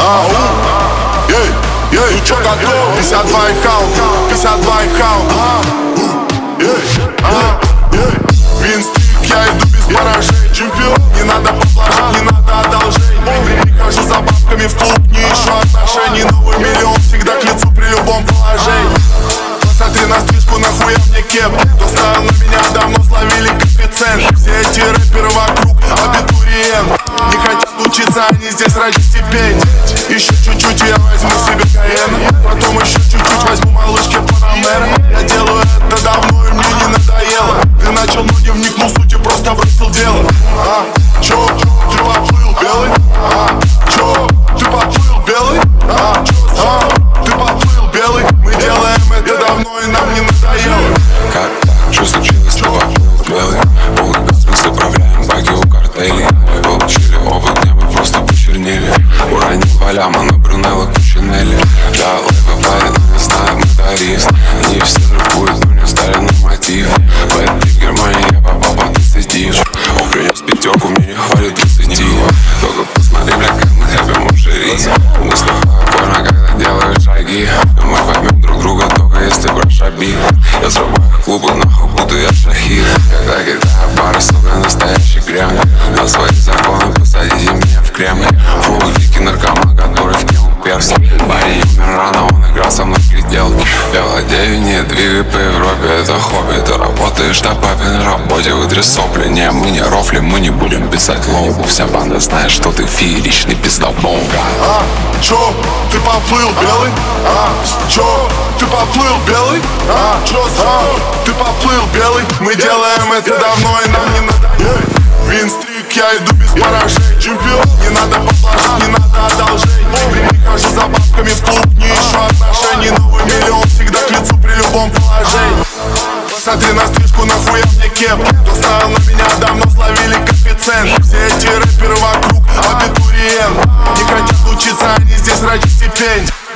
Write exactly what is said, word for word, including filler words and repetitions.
Ау, ей, ей, ну чё готов? пятьдесят два и хаут, пятьдесят два и хаут. Винстрик, я иду без поражений. Чемпион, не надо поблажек, не надо одолжений. Прихожу за бабками в клуб, не ищу отношений. Новый миллион всегда к лицу при любом положении. Посмотри на стрижку, нахуя мне кеп. Кто ставил на меня, давно словили коэффициент. Все эти рэперы вокруг абитуриент. Не хотят учиться, они здесь ради стипендий. Еще чуть-чуть я возьму себе Каена. Потом еще чуть-чуть возьму малышки Панамера. Я делаю это давно и мне не надоело. Ты начал, но не вникнул в суть и просто бросил дело. А, чё, ты поплыл белый? А, чё, ты поплыл белый? А, а, ты поплыл белый? Мы делаем это давно и нам не надоело. Как так, что случилось, ты поплыл белый? Полный газ, мы заправляем баги у картелей. Получили опыт, небо просто почернели. Уронил Валяма на Брунелло Кучинелли. Да, лайфа парень, не знаю, моторист. Они все рыбуют, но не стали на мотив. Бэтли в Германии, я попал под десятиш. Он принес пятерку, мне не хватит двадцати. Только посмотри, бля, как мы любим ужирить. Мы с тобой больно, когда делают шаги. Мы поймем друг друга только если браша бит. Я срубаю клубы, нахуй буду я шахид. Когда кидаю пары, сука, настоящий Кремль. На свои законы посадите меня в Кремль. Фу, дикий наркоман, который вкинул перс. Парень умер рано, он играл со мной в гляделки. Я владею, не двигай по Европе, это хобби. Ты работаешь на папиной работе, вытри сопли. Не, мы не рофли, мы не будем писать лоу. Вся банда знает, что ты фееричный пиздобол. А, чё, ты поплыл белый? А, чё, ты поплыл белый? А, чё, а, ты поплыл белый? Мы делаем это давно и нам не надоело. Винстрик, я иду без поражений. Чемпион, не надо поблажек, не надо одолжений. Прихожу за бабками в клуб, не ищу отношений. Новый миллион всегда к лицу при любом положении. Посмотри на стрижку, нахуя мне кеп. Кто ставил на меня, давно словили коэффициент. Все эти рэперы вокруг абитуриент. Не хотят учиться, они здесь ради стипендий.